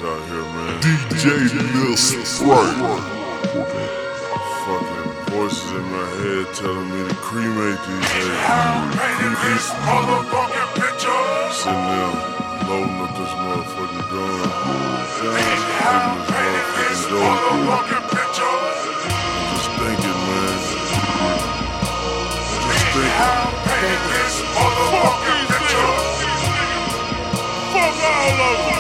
out here, man. DJ Lil Sprite. Fucking voices in my head telling me to cremate these haters. Sitting there, loading up this motherfucking gun. I'm just thinking, man. Fuck all of them.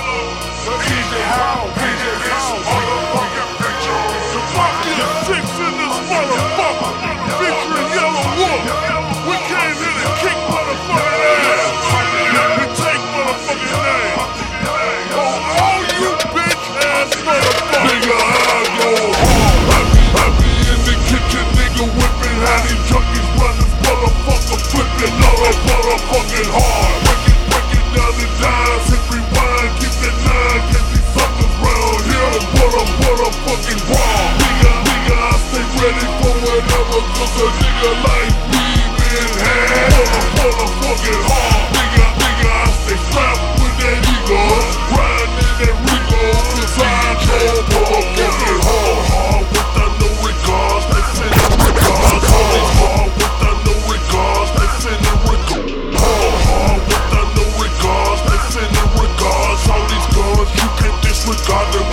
The Mafia 6 in this motherfucker, featuring Yellow Wolf. We came here to kick motherfucking ass and take motherfucking names. Oh, all you bitch ass motherfuckers. Nigga, I go home. I be in the kitchen, nigga, whipping how these junkies run this motherfucker, flipping all that motherfucking hard. Breaking down the dimes, hit rewind, keep the nine, get these suckers round here. What a fucking wrong. Nigga, I stay ready for whatever, cause a nigga like me been had. What a fucking hard. Nigga, I stay strapped with that ego, riding in that Rico, cause I go motherfucking hard. Without no regards, they sending regards. Hard without no regards, they sending regards. Hard without no regards, they sending regards. All these guns, you can't disregard them.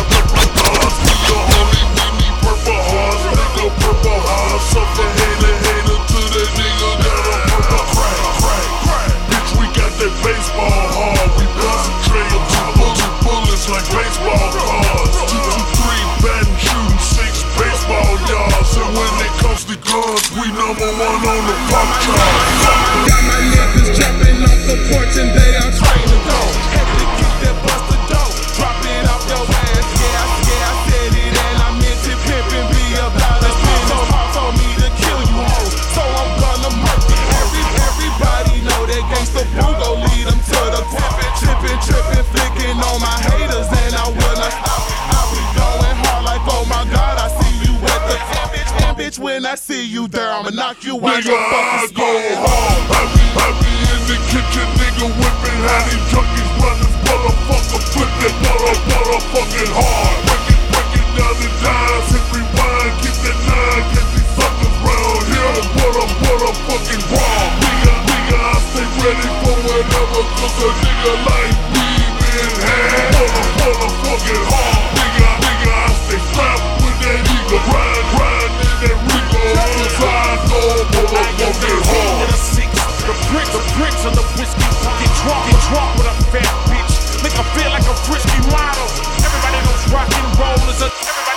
Something hater to that nigga got a purple crack. Bitch, we got that baseball hard. We concentrate on two bullets like baseball cards. 2-3 batting, shooting 6 baseball yards. And when it comes to guns, we number one on the pop chart. Got my niggas jumping off the porch and they are trying to go. Had to kick that buster dope, drop it off your ass. Yeah, I said it and I meant it. Pimpin' be about a spin. So hard for me to kill you hoes, so I'm gonna murk it. Everybody know that gangsta boo gon' lead them to the trippin', flicking on my haters and I will not stop. I'll be going hard like, oh my God, I see you at the and bitch, when I see you there, I'ma knock you out your fucking Nigga, I go home. I be in the kitchen, nigga, whipping how these junkies run this motherfucker, flipping motherfucking hard. Breaking down the dimes, hit rewind, keep that nine, get these suckers round here. What a fucking wrong. Nigga, I stay ready for whatever, cause a nigga like me been had. What a fucking hard. Nigga, I stay strapped with that ego, riding in that Rico, cause I go motherfucking hard. The bricks of the whiskey, get drunk with a fat bitch, make her feel like a frisky model. Everybody knows rock and roll is a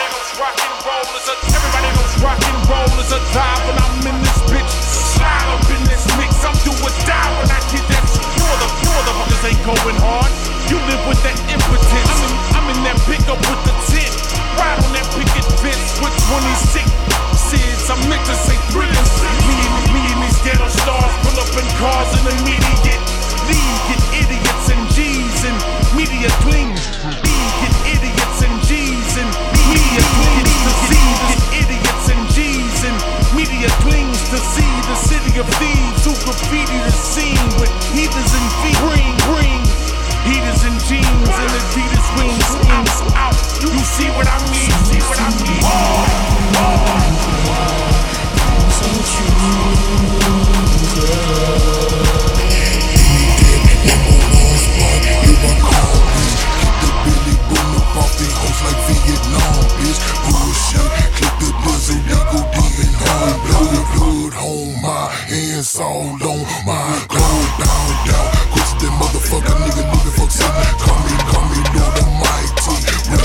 dive when I'm in this bitch. Slide up in this mix, I'm do or die when I get that. You're the fuckers ain't going hard. You live with that impotence. I'm in that pickup with the 10. Ride on that picket fence with 26 SIDS. I meant to say 3 and 6. Me and these ghetto stars pull up in cars in immediate league. Get idiots and G's and media clean. Get idiots and G's and media clean. Get idiots and G's and media clings to see the city of thieves who graffiti the scene with heathens and feet. Bring heaters and jeans and Adidas wings out. You see what I mean? It's all on my gold down. Quit that motherfucker nigga leaving folks in. Call me Lord Almighty.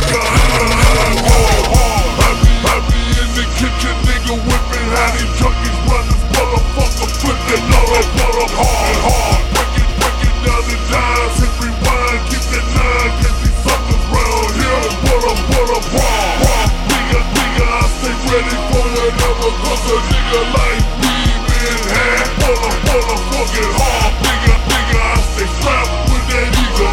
I be in the kitchen, nigga, whipping how these junkies run this motherfucker, flipping hard. Breaking down the dimes, hit rewind, keep that nine, get these suckers round here. What a wrong. Nigga, I stay ready for whatever, cause a nigga like me been had. What a fucking hard. Nigga, I stay strapped with that ego,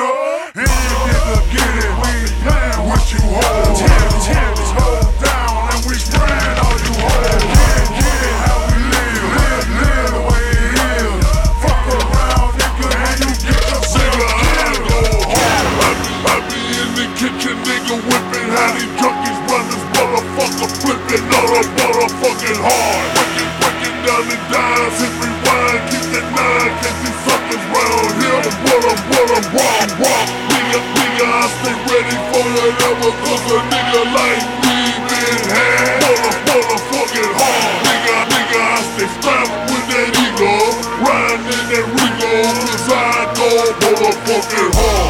nigga. Any nigga get it, we ain't playing with you hoes. Tear these hoes down and we spraying all you hoes. Get it how we live the way it is. Fuck around, nigga, and you get the nigga. I go hard. I be in the kitchen, nigga, whipping how these junkies run this motherfucker, flipping all the motherfucking hard. Breaking down the dimes, hit rewind, keep the nine, catch these suckers round here. What a rock. Nigga, I stay ready for whatever, cause a nigga like me been had. Motherfucking hard. Nigga, I stay strapped with that ego, riding in that Rigo, cause I go motherfucking hard.